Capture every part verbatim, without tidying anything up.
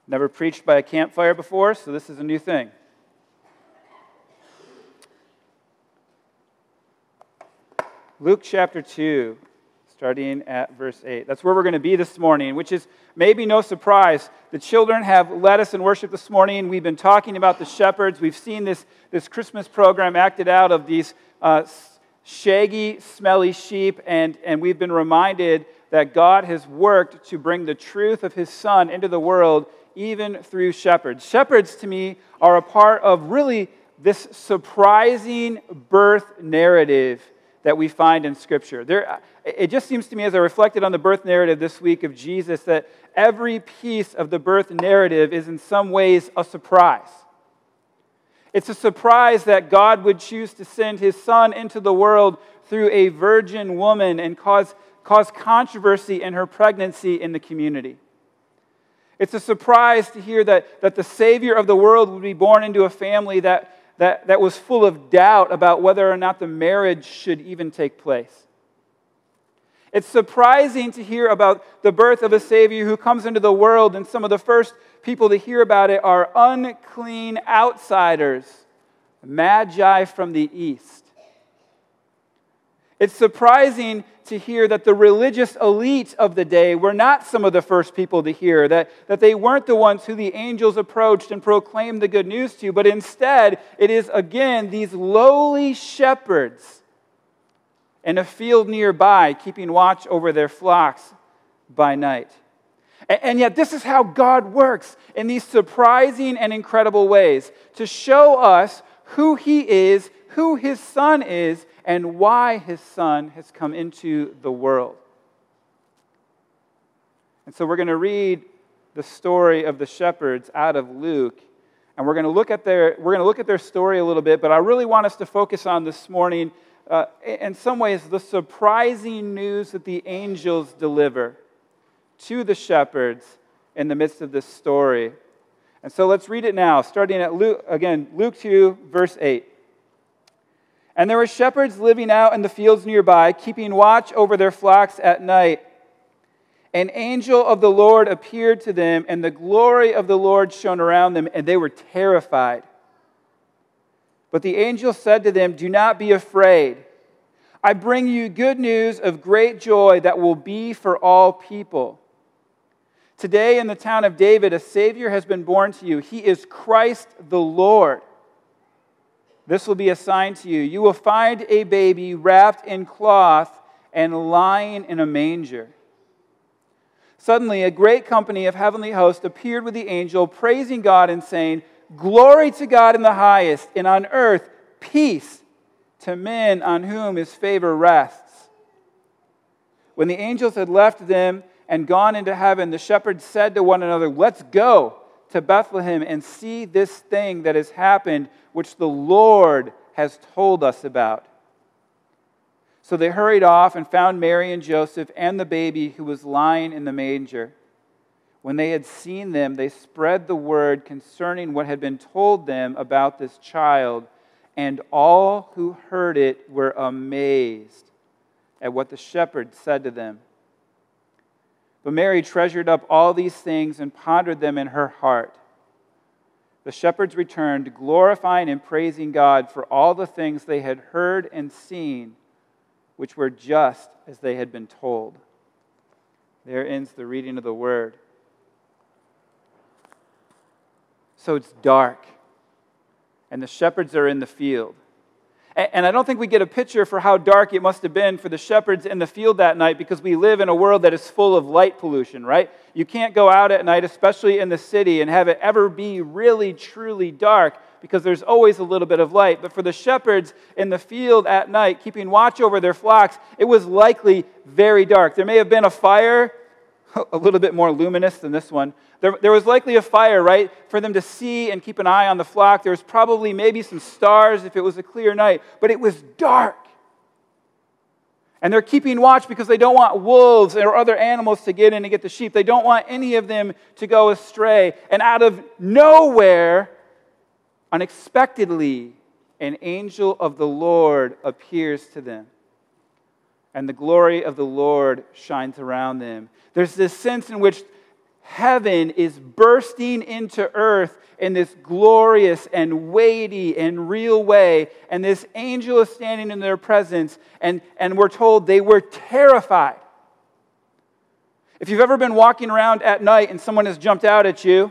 Never preached by a campfire before, so this is a new thing. Luke chapter two, starting at verse eight. That's where we're going to be this morning, which is maybe no surprise. The children have led us in worship this morning. We've been talking about the shepherds. We've seen this, this Christmas program acted out of these uh, shaggy, smelly sheep, and, and we've been reminded that God has worked to bring the truth of His Son into the world, even through shepherds. Shepherds, to me, are a part of really this surprising birth narrative that we find in Scripture. There, it just seems to me, as I reflected on the birth narrative this week of Jesus, that every piece of the birth narrative is in some ways a surprise. It's a surprise that God would choose to send His Son into the world through a virgin woman and cause, cause controversy in her pregnancy in the community. It's a surprise to hear that, that the Savior of the world would be born into a family that, that, that was full of doubt about whether or not the marriage should even take place. It's surprising to hear about the birth of a Savior who comes into the world, and some of the first people to hear about it are unclean outsiders, magi from the east. It's surprising to hear that the religious elite of the day were not some of the first people to hear, that, that they weren't the ones who the angels approached and proclaimed the good news to, but instead it is again these lowly shepherds in a field nearby keeping watch over their flocks by night. And, and yet this is how God works in these surprising and incredible ways to show us who He is, who His Son is, and why His Son has come into the world. And so we're going to read the story of the shepherds out of Luke, and we're going to look at their we're going to look at their story a little bit, but I really want us to focus on this morning, uh, in some ways, the surprising news that the angels deliver to the shepherds in the midst of this story. And so let's read it now, starting at Luke, again, Luke two, verse eight. And there were shepherds living out in the fields nearby, keeping watch over their flocks at night. An angel of the Lord appeared to them, and the glory of the Lord shone around them, and they were terrified. But the angel said to them, "Do not be afraid. I bring you good news of great joy that will be for all people. Today in the town of David, a Savior has been born to you. He is Christ the Lord. This will be a sign to you. You will find a baby wrapped in cloth and lying in a manger." Suddenly, a great company of heavenly hosts appeared with the angel, praising God and saying, "Glory to God in the highest, and on earth peace to men on whom His favor rests." When the angels had left them and gone into heaven, the shepherds said to one another, "Let's go to Bethlehem and see this thing that has happened, which the Lord has told us about." So they hurried off and found Mary and Joseph and the baby who was lying in the manger. When they had seen them, they spread the word concerning what had been told them about this child, and all who heard it were amazed at what the shepherds said to them. But Mary treasured up all these things and pondered them in her heart. The shepherds returned, glorifying and praising God for all the things they had heard and seen, which were just as they had been told. There ends the reading of the word. So it's dark, and the shepherds are in the field. And I don't think we get a picture for how dark it must have been for the shepherds in the field that night, because we live in a world that is full of light pollution, right? You can't go out at night, especially in the city, and have it ever be really, truly dark, because there's always a little bit of light. But for the shepherds in the field at night, keeping watch over their flocks, it was likely very dark. There may have been a fire, a little bit more luminous than this one. There, there was likely a fire, right, for them to see and keep an eye on the flock. There was probably maybe some stars if it was a clear night, but it was dark. And they're keeping watch because they don't want wolves or other animals to get in and get the sheep. They don't want any of them to go astray. And out of nowhere, unexpectedly, an angel of the Lord appears to them. And the glory of the Lord shines around them. There's this sense in which heaven is bursting into earth in this glorious and weighty and real way. And this angel is standing in their presence, and, and we're told they were terrified. If you've ever been walking around at night and someone has jumped out at you,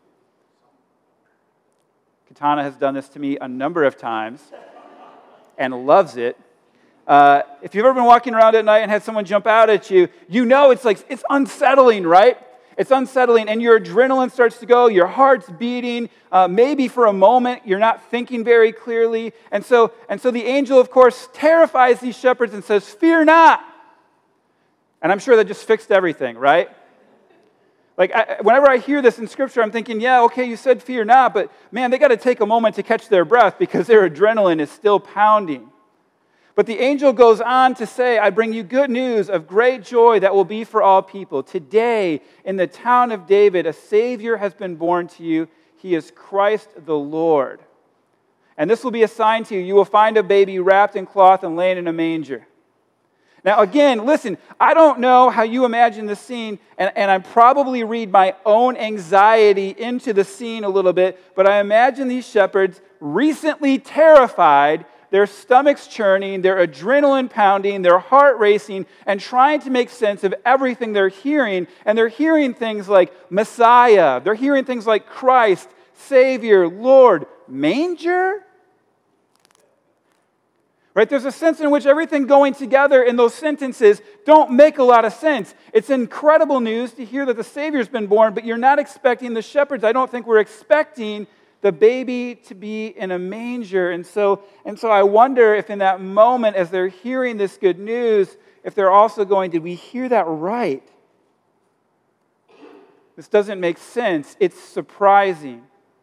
Katana has done this to me a number of times and loves it. Uh, if you've ever been walking around at night and had someone jump out at you, you know it's like, it's unsettling, right? It's unsettling, and your adrenaline starts to go, your heart's beating, uh, maybe for a moment you're not thinking very clearly. And so, and so the angel, of course, terrifies these shepherds and says, "Fear not." And I'm sure that just fixed everything, right? Like, I, whenever I hear this in Scripture, I'm thinking, yeah, okay, you said fear not, but man, they got to take a moment to catch their breath because their adrenaline is still pounding. But the angel goes on to say, "I bring you good news of great joy that will be for all people. Today, in the town of David, a Savior has been born to you. He is Christ the Lord. And this will be a sign to you. You will find a baby wrapped in cloth and laying in a manger." Now, again, listen, I don't know how you imagine the scene, and, and I probably read my own anxiety into the scene a little bit, but I imagine these shepherds recently terrified, their stomachs churning, their adrenaline pounding, their heart racing, and trying to make sense of everything they're hearing. And they're hearing things like Messiah. They're hearing things like Christ, Savior, Lord, manger? Right? There's a sense in which everything going together in those sentences don't make a lot of sense. It's incredible news to hear that the Savior's been born, but you're not expecting the shepherds. I don't think we're expecting the baby to be in a manger. And so, and so I wonder if in that moment, as they're hearing this good news, if they're also going, did we hear that right? This doesn't make sense. It's surprising.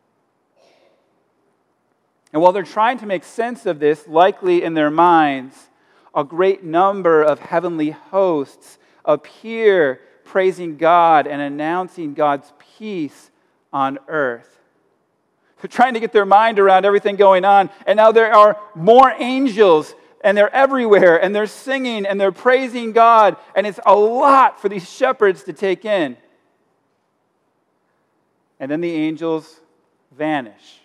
And while they're trying to make sense of this, likely in their minds, a great number of heavenly hosts appear praising God and announcing God's peace on earth. They're trying to get their mind around everything going on. And now there are more angels, and they're everywhere, and they're singing, and they're praising God. And it's a lot for these shepherds to take in. And then the angels vanish.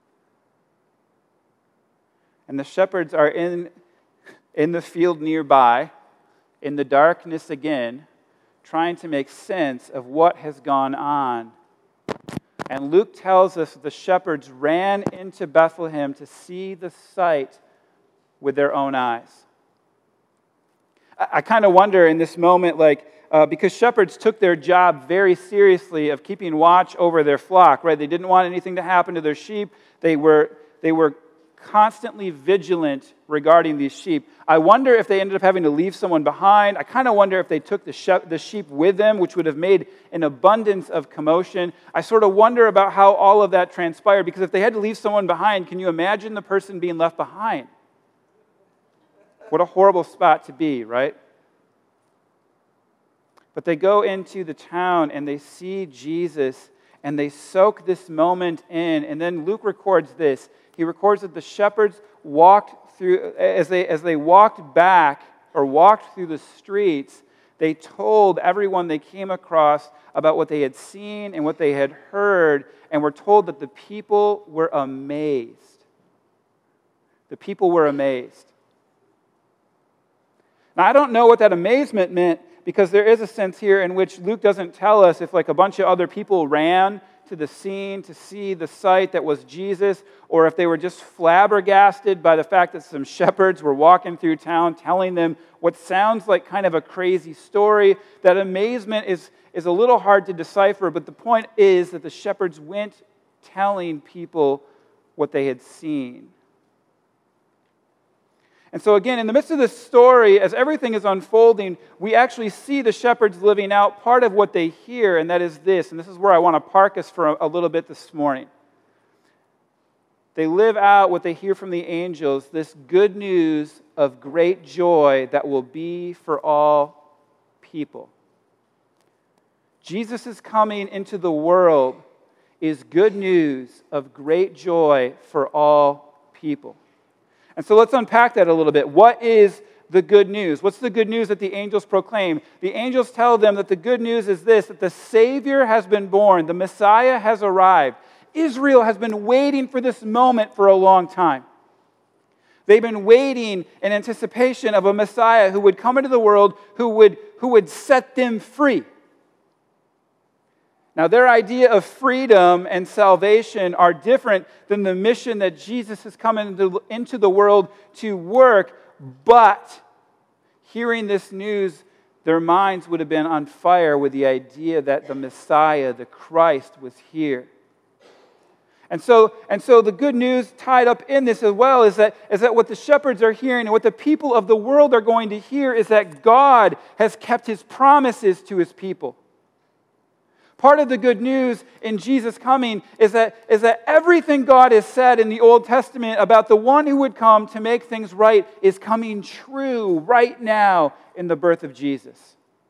And the shepherds are in, in the field nearby, in the darkness again, trying to make sense of what has gone on. And Luke tells us that the shepherds ran into Bethlehem to see the sight with their own eyes. I, I kind of wonder in this moment, like, uh, because shepherds took their job very seriously of keeping watch over their flock, right? They didn't want anything to happen to their sheep. They were, they were constantly vigilant regarding these sheep. I wonder if they ended up having to leave someone behind. I kind of wonder if they took the, she- the sheep with them, which would have made an abundance of commotion. I sort of wonder about how all of that transpired, because if they had to leave someone behind, can you imagine the person being left behind? What a horrible spot to be, right? But they go into the town and they see Jesus and they soak this moment in. And then Luke records this. He records that the shepherds walked through, as they, as they walked back or walked through the streets, they told everyone they came across about what they had seen and what they had heard, and were told that the people were amazed. The people were amazed. Now, I don't know what that amazement meant, because there is a sense here in which Luke doesn't tell us if like a bunch of other people ran to the scene to see the sight that was Jesus, or if they were just flabbergasted by the fact that some shepherds were walking through town telling them what sounds like kind of a crazy story. That amazement is, is a little hard to decipher, but the point is that the shepherds went telling people what they had seen. And so again, in the midst of this story, as everything is unfolding, we actually see the shepherds living out part of what they hear, and that is this, and this is where I want to park us for a, a little bit this morning. They live out what they hear from the angels, this good news of great joy that will be for all people. Jesus' coming into the world is good news of great joy for all people. And so let's unpack that a little bit. What is the good news. What's the good news that the angels proclaim? The angels tell them that the good news is this, that the Savior has been born, the Messiah has arrived. Israel has been waiting for this moment for a long time. They've been waiting in anticipation of a Messiah who would come into the world, who would, who would set them free. Now, their idea of freedom and salvation are different than the mission that Jesus has come into, into the world to work, but hearing this news, their minds would have been on fire with the idea that the Messiah, the Christ, was here. And so, and so the good news tied up in this as well is that, is that what the shepherds are hearing and what the people of the world are going to hear is that God has kept His promises to His people. Part of the good news in Jesus coming is that, is that everything God has said in the Old Testament about the one who would come to make things right is coming true right now in the birth of Jesus.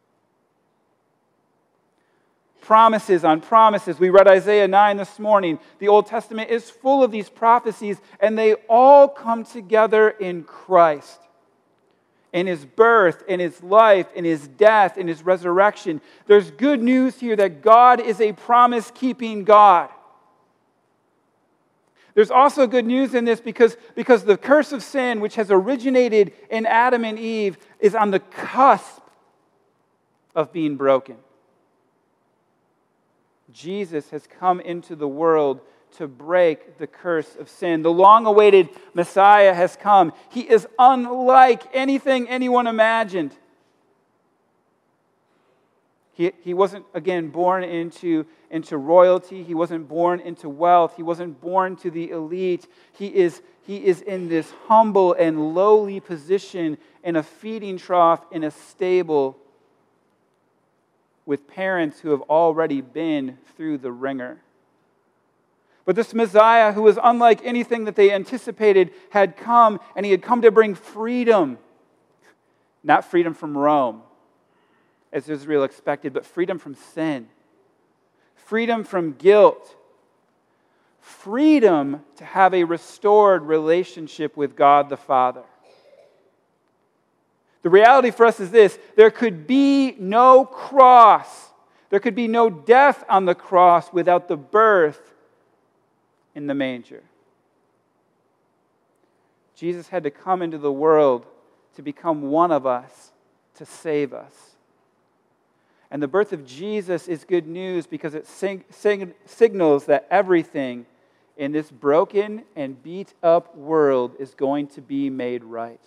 Promises on promises. We read Isaiah nine this morning. The Old Testament is full of these prophecies, and they all come together in Christ. In His birth, in His life, in His death, in His resurrection. There's good news here that God is a promise-keeping God. There's also good news in this because, because the curse of sin, which has originated in Adam and Eve, is on the cusp of being broken. Jesus has come into the world to break the curse of sin. The long-awaited Messiah has come. He is unlike anything anyone imagined. He, he wasn't, again, born into, into royalty. He wasn't born into wealth. He wasn't born to the elite. He is, he is in this humble and lowly position in a feeding trough in a stable with parents who have already been through the ringer. But this Messiah, who was unlike anything that they anticipated, had come, and He had come to bring freedom. Not freedom from Rome, as Israel expected, but freedom from sin. Freedom from guilt. Freedom to have a restored relationship with God the Father. The reality for us is this: there could be no cross, there could be no death on the cross without the birth in the manger. Jesus had to come into the world to become one of us, to save us. And the birth of Jesus is good news because it sig- sig- signals that everything in this broken and beat up world is going to be made right.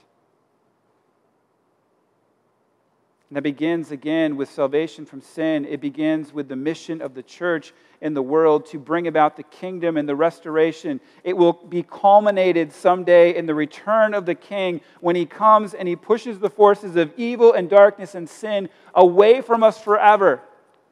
And that begins again with salvation from sin. It begins with the mission of the church in the world to bring about the kingdom and the restoration. It will be culminated someday in the return of the King when He comes and He pushes the forces of evil and darkness and sin away from us forever.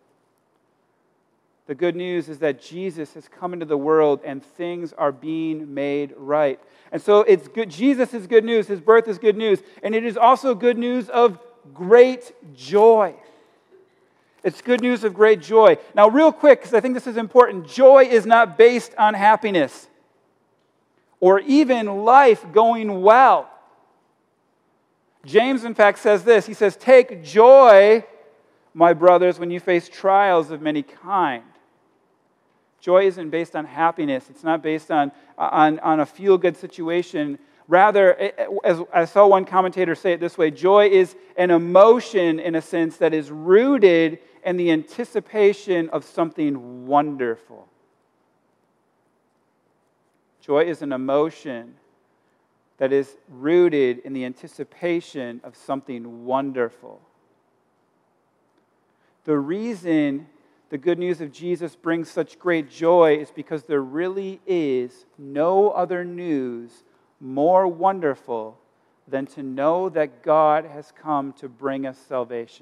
The good news is that Jesus has come into the world and things are being made right. And so it's good. Jesus is good news. His birth is good news. And it is also good news of great joy. It's good news of great joy. Now, real quick, because I think this is important, joy is not based on happiness or even life going well. James, in fact, says this. He says, "Take joy, my brothers, when you face trials of many kind." Joy isn't based on happiness. It's not based on, on, on a feel-good situation. Rather, as I saw one commentator say it this way, joy is an emotion, in a sense, that is rooted in the anticipation of something wonderful. Joy is an emotion that is rooted in the anticipation of something wonderful. The reason the good news of Jesus brings such great joy is because there really is no other news more wonderful than to know that God has come to bring us salvation.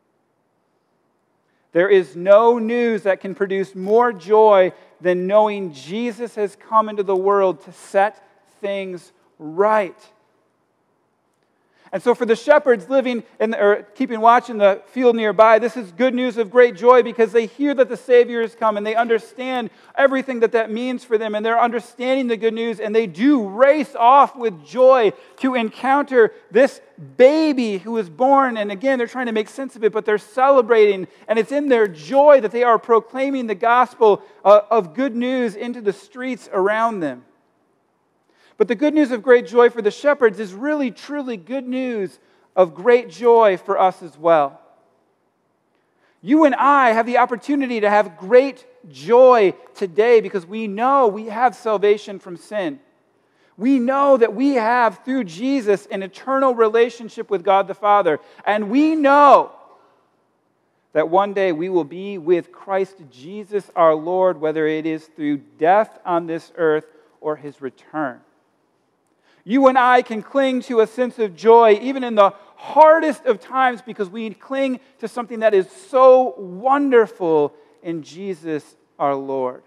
There is no news that can produce more joy than knowing Jesus has come into the world to set things right. And so for the shepherds living in the, or keeping watch in the field nearby, this is good news of great joy because they hear that the Savior has come and they understand everything that that means for them, and they're understanding the good news, and they do race off with joy to encounter this baby who is born. And again, they're trying to make sense of it, but they're celebrating, and it's in their joy that they are proclaiming the gospel uh, of good news into the streets around them. But the good news of great joy for the shepherds is really, truly good news of great joy for us as well. You and I have the opportunity to have great joy today because we know we have salvation from sin. We know that we have, through Jesus, an eternal relationship with God the Father. And we know that one day we will be with Christ Jesus our Lord, whether it is through death on this earth or His return. You and I can cling to a sense of joy even in the hardest of times because we cling to something that is so wonderful in Jesus our Lord.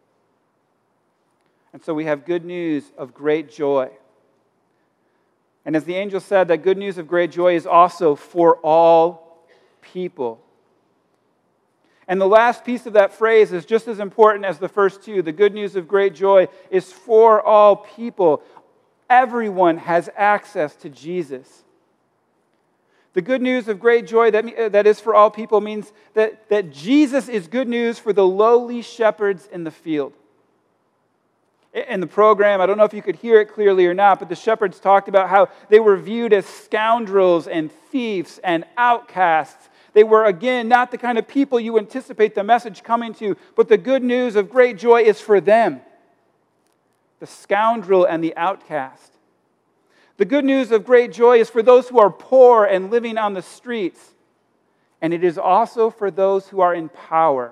And so we have good news of great joy. And as the angel said, that good news of great joy is also for all people. And the last piece of that phrase is just as important as the first two. The good news of great joy is for all people. Everyone has access to Jesus. The good news of great joy that, that is for all people means that, that Jesus is good news for the lowly shepherds in the field. In the program, I don't know if you could hear it clearly or not, but the shepherds talked about how they were viewed as scoundrels and thieves and outcasts. They were, again, not the kind of people you anticipate the message coming to, but the good news of great joy is for them. The scoundrel and the outcast. The good news of great joy is for those who are poor and living on the streets. And it is also for those who are in power.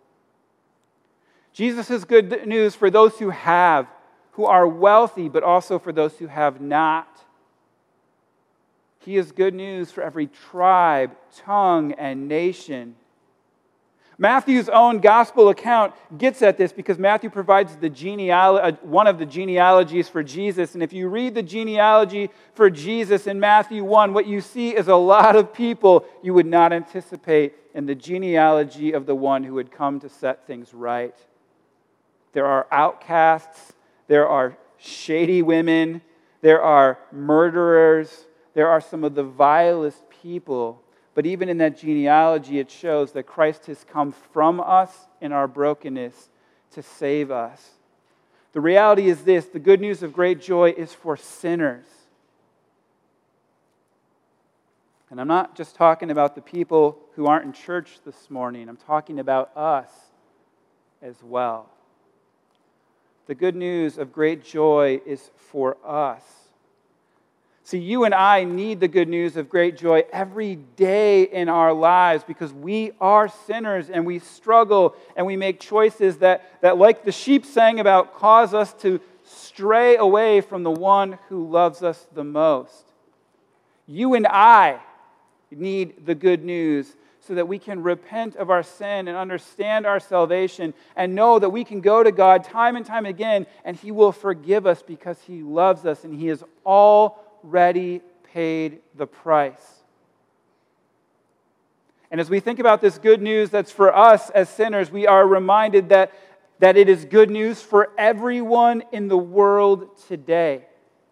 Jesus is good news for those who have, who are wealthy, but also for those who have not. He is good news for every tribe, tongue, and nation. Matthew's own gospel account gets at this because Matthew provides the genealogy, one of the genealogies for Jesus. And if you read the genealogy for Jesus in Matthew one, what you see is a lot of people you would not anticipate in the genealogy of the one who would come to set things right. There are outcasts, there are shady women, there are murderers, there are some of the vilest people. But even in that genealogy, it shows that Christ has come from us in our brokenness to save us. The reality is this: the good news of great joy is for sinners. And I'm not just talking about the people who aren't in church this morning. I'm talking about us as well. The good news of great joy is for us. See, you and I need the good news of great joy every day in our lives because we are sinners and we struggle and we make choices that, that, like the sheep sang about, cause us to stray away from the one who loves us the most. You and I need the good news so that we can repent of our sin and understand our salvation and know that we can go to God time and time again and He will forgive us because He loves us and He is all already paid the price. And as we think about this good news that's for us as sinners, we are reminded that, that it is good news for everyone in the world today.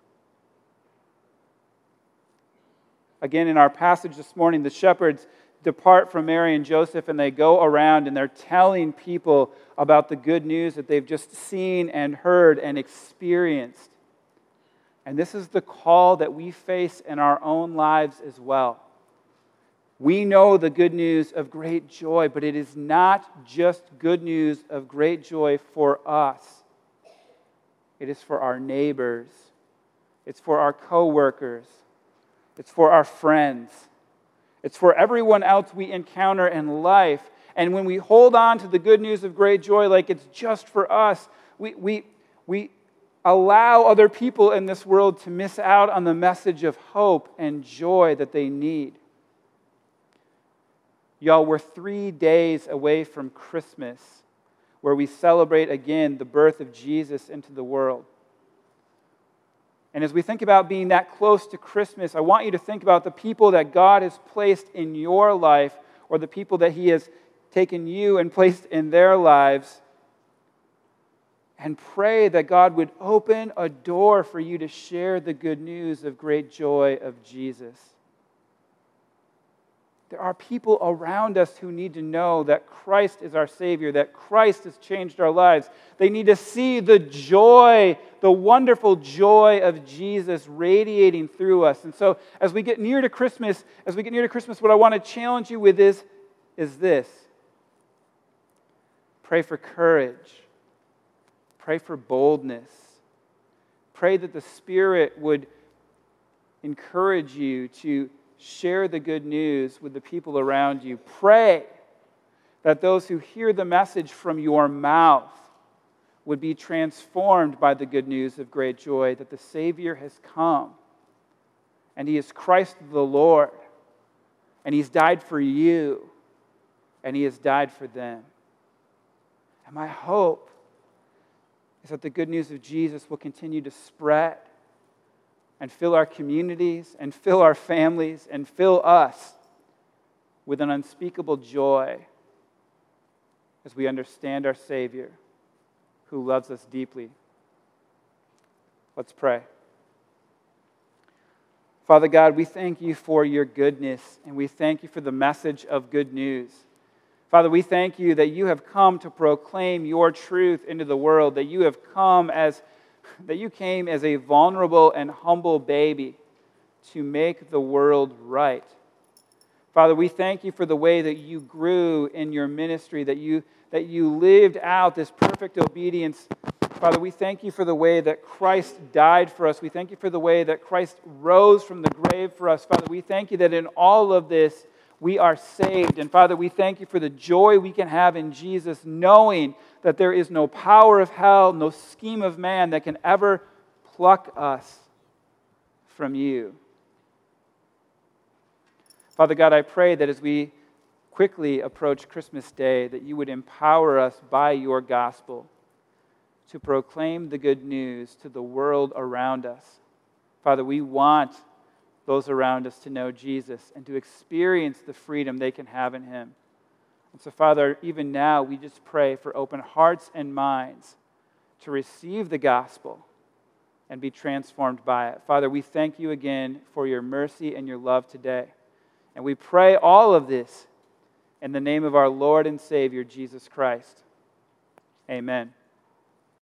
Again, in our passage this morning, the shepherds depart from Mary and Joseph and they go around and they're telling people about the good news that they've just seen and heard and experienced. And this is the call that we face in our own lives as well. We know the good news of great joy, but it is not just good news of great joy for us. It is for our neighbors. It's for our coworkers. It's for our friends. It's for everyone else we encounter in life. And when we hold on to the good news of great joy like it's just for us, we we we allow other people in this world to miss out on the message of hope and joy that they need. Y'all, we're three days away from Christmas, where we celebrate again the birth of Jesus into the world. And as we think about being that close to Christmas, I want you to think about the people that God has placed in your life, or the people that He has taken you and placed in their lives, and pray that God would open a door for you to share the good news of great joy of Jesus. There are people around us who need to know that Christ is our Savior, that Christ has changed our lives. They need to see the joy, the wonderful joy of Jesus radiating through us. And so as we get near to Christmas, as we get near to Christmas, what I want to challenge you with is, is this. Pray for courage. Pray for boldness. Pray that the Spirit would encourage you to share the good news with the people around you. Pray that those who hear the message from your mouth would be transformed by the good news of great joy, that the Savior has come, and He is Christ the Lord, and He's died for you, and He has died for them. And my hope is that the good news of Jesus will continue to spread and fill our communities, and fill our families, and fill us with an unspeakable joy as we understand our Savior, who loves us deeply. Let's pray. Father God, we thank You for Your goodness, and we thank You for the message of good news. Father, we thank You that You have come to proclaim Your truth into the world, that You have come as that You came as a vulnerable and humble baby to make the world right. Father, we thank You for the way that You grew in Your ministry, that you, that you lived out this perfect obedience. Father, we thank You for the way that Christ died for us. We thank You for the way that Christ rose from the grave for us. Father, we thank You that in all of this, we are saved. And Father, we thank You for the joy we can have in Jesus, knowing that there is no power of hell, no scheme of man that can ever pluck us from You. Father God, I pray that as we quickly approach Christmas Day, that You would empower us by Your gospel to proclaim the good news to the world around us. Father, we want those around us to know Jesus and to experience the freedom they can have in Him. And so, Father, even now, we just pray for open hearts and minds to receive the gospel and be transformed by it. Father, we thank You again for Your mercy and Your love today. And we pray all of this in the name of our Lord and Savior, Jesus Christ. Amen.